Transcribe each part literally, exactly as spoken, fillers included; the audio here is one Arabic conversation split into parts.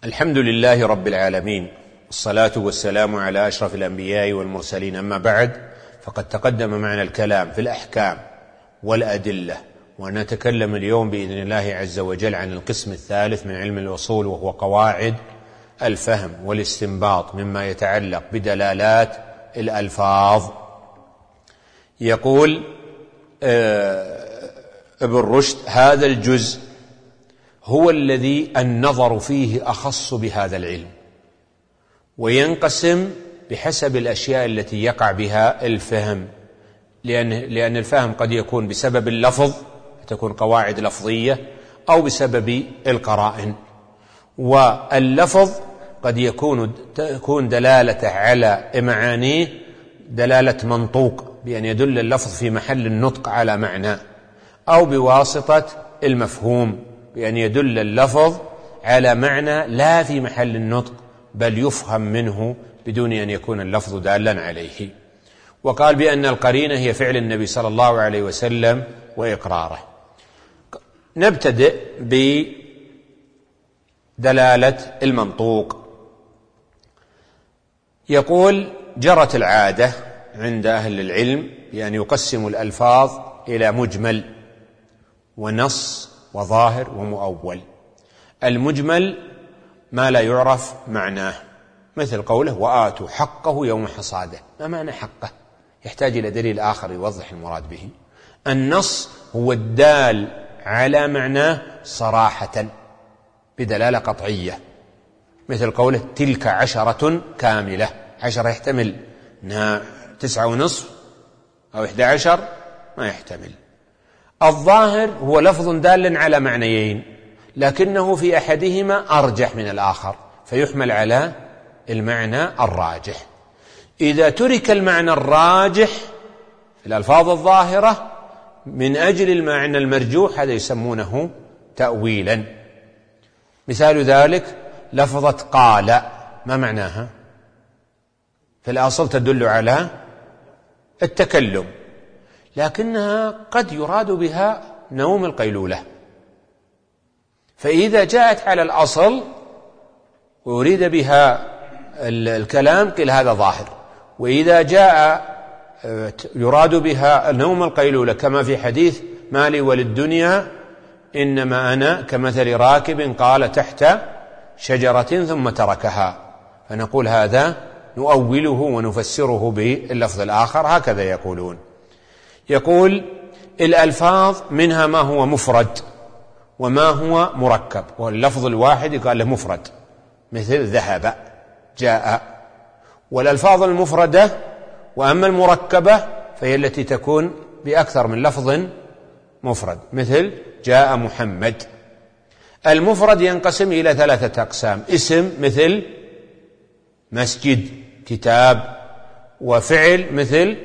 الحمد لله رب العالمين، والصلاة والسلام على أشرف الأنبياء والمرسلين، أما بعد، فقد تقدم معنا الكلام في الأحكام والأدلة، ونتكلم اليوم بإذن الله عز وجل عن القسم الثالث من علم الأصول، وهو قواعد الفهم والاستنباط مما يتعلق بدلالات الألفاظ. يقول ابن رشد: هذا الجزء هو الذي النظر فيه أخص بهذا العلم، وينقسم بحسب الأشياء التي يقع بها الفهم، لأن, لأن الفهم قد يكون بسبب اللفظ، تكون قواعد لفظية، أو بسبب القرائن. واللفظ قد يكون تكون دلالة على معانيه دلالة منطوق، بأن يدل اللفظ في محل النطق على معنى، أو بواسطة المفهوم، بأن يدل اللفظ على معنى لا في محل النطق، بل يفهم منه بدون أن يكون اللفظ دالا عليه. وقال بأن القرينة هي فعل النبي صلى الله عليه وسلم وإقراره. نبتدئ بدلالة المنطوق. يقول: جرت العادة عند أهل العلم بأن يقسم الألفاظ إلى مجمل ونص وظاهر ومؤول. المجمل ما لا يعرف معناه، مثل قوله: وآتوا حقه يوم حصاده. ما معنى حقه؟ يحتاج إلى دليل آخر يوضح المراد به. النص هو الدال على معناه صراحة بدلالة قطعية، مثل قوله: تلك عشرة كاملة. عشرة يحتمل أنها تسعة ونصف أو إحدى عشر؟ ما يحتمل. الظاهر هو لفظ دال على معنيين، لكنه في أحدهما أرجح من الآخر، فيحمل على المعنى الراجح. إذا ترك المعنى الراجح في الألفاظ الظاهرة من أجل المعنى المرجوح، هذا يسمونه تأويلا. مثال ذلك لفظة قال، ما معناها؟ في الأصل تدل على التكلم، لكنها قد يراد بها نوم القيلولة، فإذا جاءت على الأصل ويريد بها الكلام قيل هذا ظاهر. وإذا جاء يراد بها نوم القيلولة، كما في حديث: ما لي وللدنيا إنما أنا كمثل راكب قال تحت شجرة ثم تركها، فنقول هذا نؤوله ونفسره باللفظ الآخر، هكذا يقولون. يقول: الألفاظ منها ما هو مفرد وما هو مركب، واللفظ الواحد يقال له مفرد، مثل ذهب، جاء. والألفاظ المفردة وأما المركبة فهي التي تكون بأكثر من لفظ مفرد، مثل جاء محمد. المفرد ينقسم إلى ثلاثة أقسام: اسم مثل مسجد، كتاب، وفعل مثل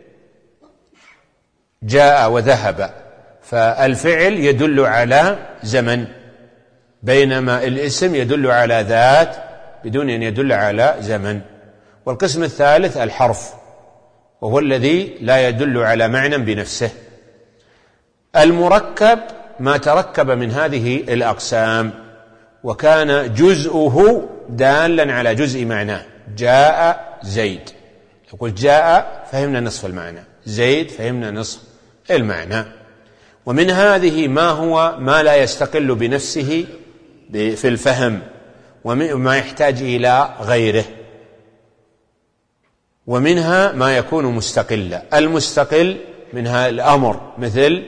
جاء وذهب. فالفعل يدل على زمن، بينما الاسم يدل على ذات بدون أن يدل على زمن. والقسم الثالث الحرف، وهو الذي لا يدل على معنى بنفسه. المركب ما تركب من هذه الأقسام وكان جزءه دالا على جزء معناه. جاء زيد، لو قلت جاء فهمنا نصف المعنى، زيد فهمنا نصف المعنى. ومن هذه ما هو ما لا يستقل بنفسه في الفهم وما يحتاج إلى غيره، ومنها ما يكون مستقلا. المستقل منها الأمر، مثل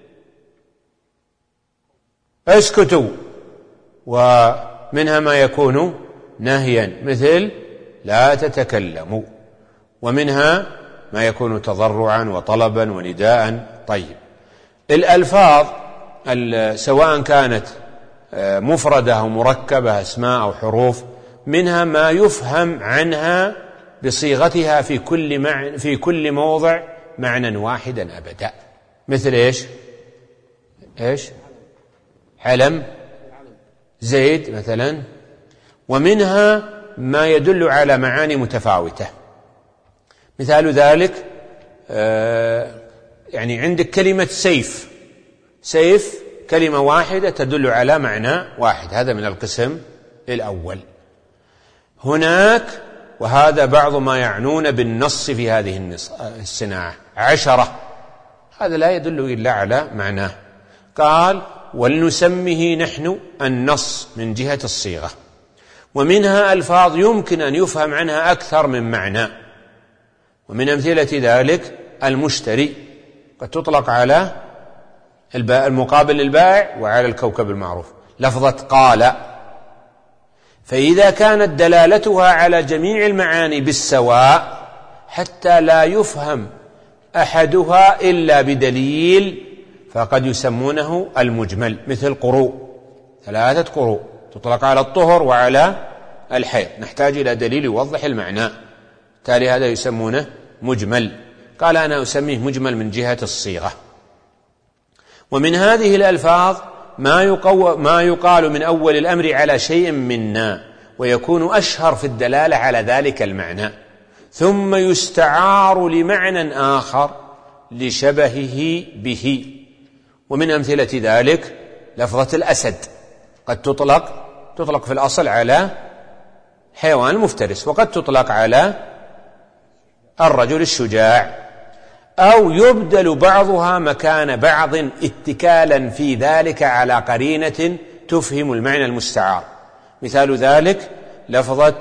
اسكتوا، ومنها ما يكون نهيا، مثل لا تتكلموا، ومنها ما يكون تضرعا وطلبا ونداء. طيب، الألفاظ سواء كانت مفردة أو مركبة، أسماء أو حروف، منها ما يفهم عنها بصيغتها في كل معنى في كل موضع معنى واحدا أبدا، مثل إيش إيش علم، زيد مثلا. ومنها ما يدل على معاني متفاوتة، مثال ذلك آه يعني عندك كلمة سيف، سيف كلمة واحدة تدل على معنى واحد، هذا من القسم الأول. هناك، وهذا بعض ما يعنون بالنص في هذه الصناعة، عشرة، هذا لا يدل إلا على معناه. قال: ولنسميه نحن النص من جهة الصيغة، ومنها ألفاظ يمكن أن يفهم عنها أكثر من معنى، ومن أمثلة ذلك المشتري، قد تطلق على المقابل للبائع وعلى الكوكب المعروف. لفظة قال، فإذا كانت دلالتها على جميع المعاني بالسواء حتى لا يفهم أحدها إلا بدليل فقد يسمونه المجمل، مثل قروء، ثلاثة قروء تطلق على الطهر وعلى الحيض، نحتاج إلى دليل يوضح المعنى، تالي هذا يسمونه مجمل. قال: أنا أسميه مجمل من جهة الصيغة. ومن هذه الألفاظ ما, يقو ما يقال من أول الأمر على شيء منا، ويكون أشهر في الدلالة على ذلك المعنى، ثم يستعار لمعنى آخر لشبهه به. ومن أمثلة ذلك لفظة الأسد، قد تطلق تطلق في الأصل على حيوان المفترس، وقد تطلق على الرجل الشجاع، أو يبدل بعضها مكان بعض اتكالا في ذلك على قرينة تفهم المعنى المستعار. مثال ذلك لفظة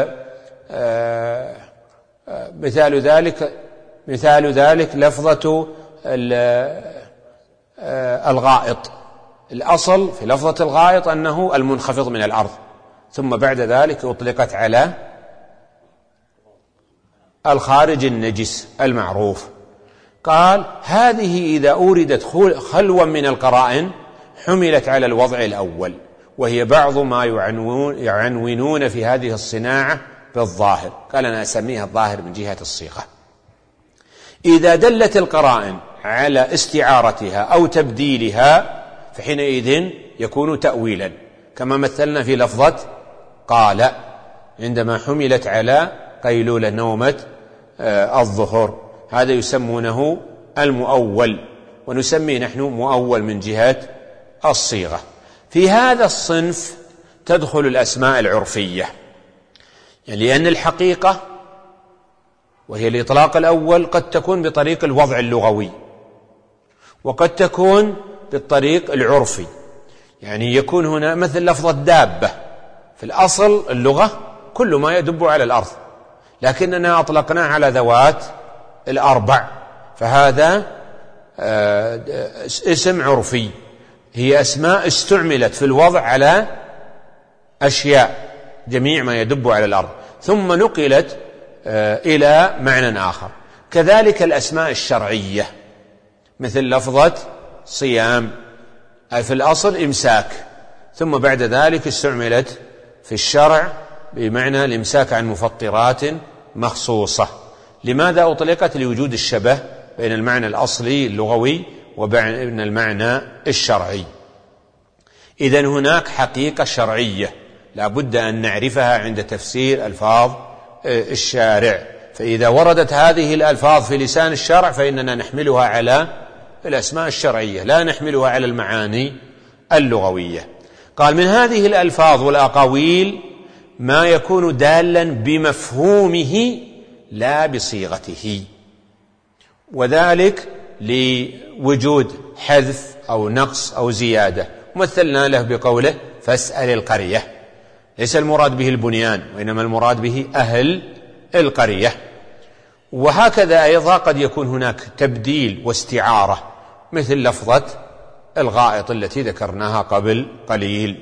آه آه مثال ذلك مثال ذلك لفظة آه الغائط. الأصل في لفظة الغائط أنه المنخفض من الأرض، ثم بعد ذلك أطلقت على الخارج النجس المعروف. قال: هذه إذا أوردت خلوا من القرائن حملت على الوضع الأول، وهي بعض ما يعنون, يعنونون في هذه الصناعة بالظاهر. قال: أنا أسميها الظاهر من جهة الصيغة. إذا دلت القرائن على استعارتها أو تبديلها فحينئذ يكون تأويلا، كما مثلنا في لفظة قال عندما حملت على قيلولة نومة الظهر، هذا يسمونه المؤول، ونسميه نحن مؤول من جهة الصيغة. في هذا الصنف تدخل الأسماء العرفية، يعني لأن الحقيقة وهي الإطلاق الأول قد تكون بطريق الوضع اللغوي، وقد تكون بالطريق العرفي. يعني يكون هنا مثل لفظة دابة، في الأصل اللغة كل ما يدب على الأرض، لكننا أطلقناه على ذوات الأربع، فهذا اسم عرفي. هي أسماء استعملت في الوضع على أشياء، جميع ما يدب على الأرض، ثم نقلت إلى معنى آخر. كذلك الأسماء الشرعية، مثل لفظة صيام، في الأصل إمساك، ثم بعد ذلك استعملت في الشرع بمعنى الإمساك عن مفطرات مخصوصة. لماذا أطلقت؟ لوجود الشبه بين المعنى الأصلي اللغوي وبين المعنى الشرعي. إذن هناك حقيقة شرعية لا بد أن نعرفها عند تفسير ألفاظ الشارع، فإذا وردت هذه الألفاظ في لسان الشرع فإننا نحملها على الأسماء الشرعية، لا نحملها على المعاني اللغوية. قال: من هذه الألفاظ والأقاويل ما يكون دالا بمفهومه لا بصيغته، وذلك لوجود حذف أو نقص أو زيادة. مثلنا له بقوله: فاسأل القرية، ليس المراد به البنيان، وإنما المراد به أهل القرية. وهكذا أيضا قد يكون هناك تبديل واستعارة، مثل لفظة الغائط التي ذكرناها قبل قليل.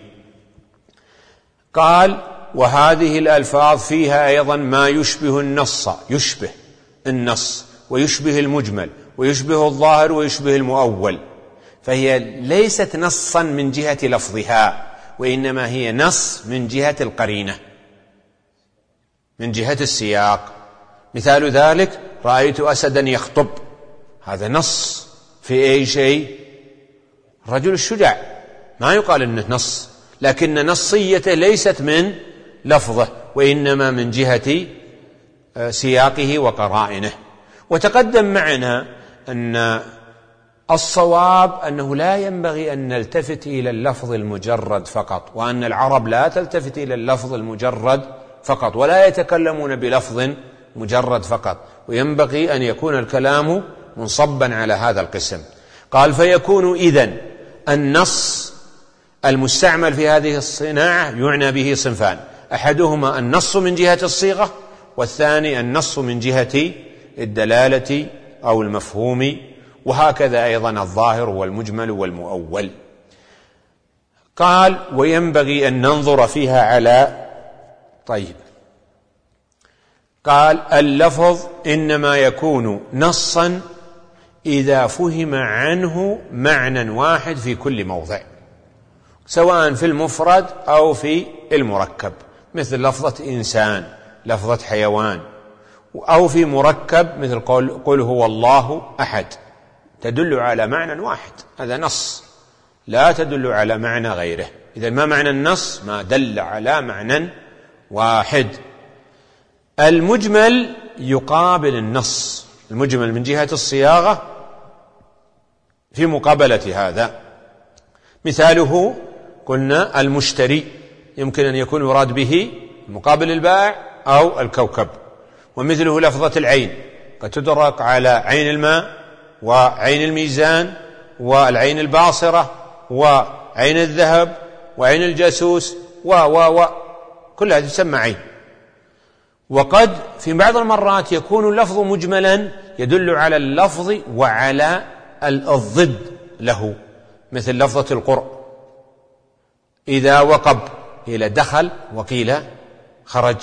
قال: وهذه الألفاظ فيها أيضا ما يشبه النص، يشبه النص ويشبه المجمل ويشبه الظاهر ويشبه المؤول، فهي ليست نصا من جهة لفظها، وإنما هي نص من جهة القرينة، من جهة السياق. مثال ذلك: رأيت أسدا يخطب، هذا نص في أي شيء؟ الرجل الشجاع، ما يقال إنه نص، لكن نصيته ليست من لفظه، وإنما من جهة سياقه وقرائنه. وتقدم معنا أن الصواب أنه لا ينبغي أن نلتفت إلى اللفظ المجرد فقط، وأن العرب لا تلتفت إلى اللفظ المجرد فقط، ولا يتكلمون بلفظ مجرد فقط، وينبغي أن يكون الكلام منصبا على هذا القسم. قال: فيكون إذن النص المستعمل في هذه الصناعة يعنى به صنفان: أحدهما النص من جهة الصيغة، والثاني النص من جهة الدلالة أو المفهوم، وهكذا أيضا الظاهر والمجمل والمؤول. قال: وينبغي أن ننظر فيها على طيب قال: اللفظ إنما يكون نصا إذا فهم عنه معنى واحد في كل موضع، سواء في المفرد أو في المركب، مثل لفظة إنسان، لفظة حيوان، أو في مركب مثل قل, قل هو الله أحد، تدل على معنى واحد، هذا نص، لا تدل على معنى غيره. إذا ما معنى النص؟ ما دل على معنى واحد. المجمل يقابل النص، المجمل من جهة الصياغة في مقابلة هذا. مثاله قلنا المشتري، يمكن أن يكون يراد به مقابل البائع أو الكوكب. ومثله لفظة العين، قد تدرك على عين الماء وعين الميزان والعين الباصرة وعين الذهب وعين الجاسوس و و و كل هذه تسمى عين. وقد في بعض المرات يكون اللفظ مجملا يدل على اللفظ وعلى الضد له، مثل لفظة القرء، إذا وقب إلى دخل وقيل خرج.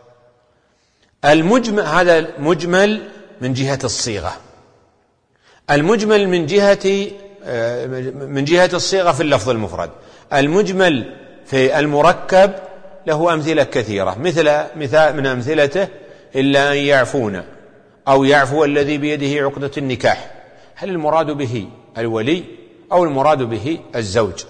المجمل هذا مجمل من جهة الصيغة. المجمل من جهة من جهة الصيغة في اللفظ المفرد. المجمل في المركب له أمثلة كثيرة، مثل مثال من أمثلته: إلا أن يعفون، أو يعفو الذي بيده عقدة النكاح. هل المراد به الولي أو المراد به الزوج؟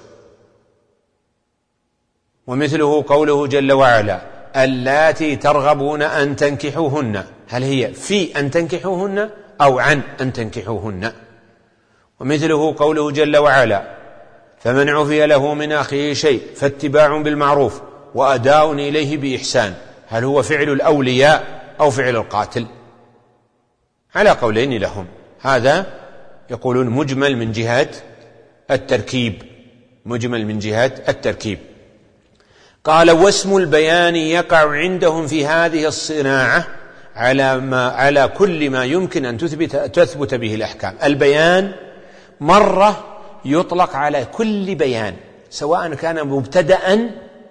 ومثله قوله جل وعلا: اللاتي ترغبون أن تنكحوهن، هل هي في أن تنكحوهن أو عن أن تنكحوهن؟ ومثله قوله جل وعلا: فمن عفي له من أخيه شيء فاتباع بالمعروف وأداء إليه بإحسان، هل هو فعل الأولياء أو فعل القاتل؟ على قولين لهم. هذا يقولون مجمل من جهة التركيب، مجمل من جهة التركيب. قال: واسم البيان يقع عندهم في هذه الصناعة على ما على كل ما يمكن أن تثبت تثبت به الأحكام. البيان مرة يطلق على كل بيان، سواء كان مبتدأ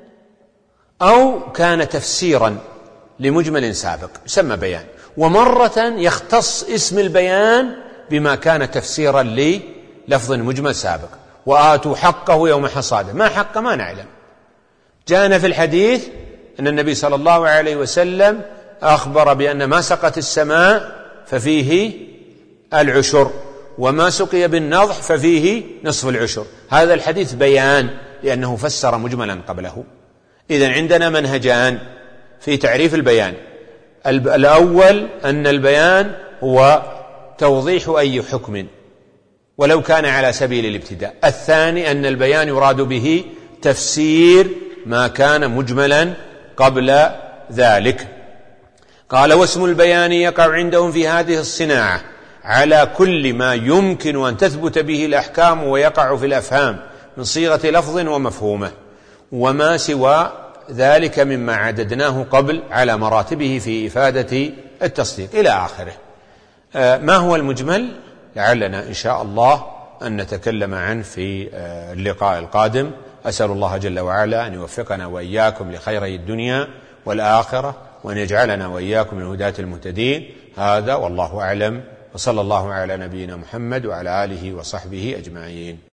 أو كان تفسيرا لمجمل سابق، يسمى بيان. ومرة يختص اسم البيان بما كان تفسيرا للفظ مجمل سابق. وآتوا حقه يوم حصاده، ما حق ما نعلم. جاءنا في الحديث أن النبي صلى الله عليه وسلم أخبر بأن ما سقت السماء ففيه العشر، وما سقي بالنضح ففيه نصف العشر. هذا الحديث بيان لأنه فسر مجملا قبله. إذن عندنا منهجان في تعريف البيان: الأول أن البيان هو توضيح أي حكم ولو كان على سبيل الابتداء. الثاني أن البيان يراد به تفسير ما كان مجملا قبل ذلك. قال: واسم البيان يقع عندهم في هذه الصناعة على كل ما يمكن أن تثبت به الأحكام ويقع في الأفهام من صيغة لفظ ومفهومه، وما سوى ذلك مما عددناه قبل على مراتبه في إفادة التصديق إلى آخره. ما هو المجمل؟ لعلنا إن شاء الله أن نتكلم عنه في اللقاء القادم. أسأل الله جل وعلا أن يوفقنا وإياكم لخيري الدنيا والآخرة، وأن يجعلنا وإياكم من الهداة المهتدين. هذا والله أعلم، وصلى الله على نبينا محمد وعلى آله وصحبه أجمعين.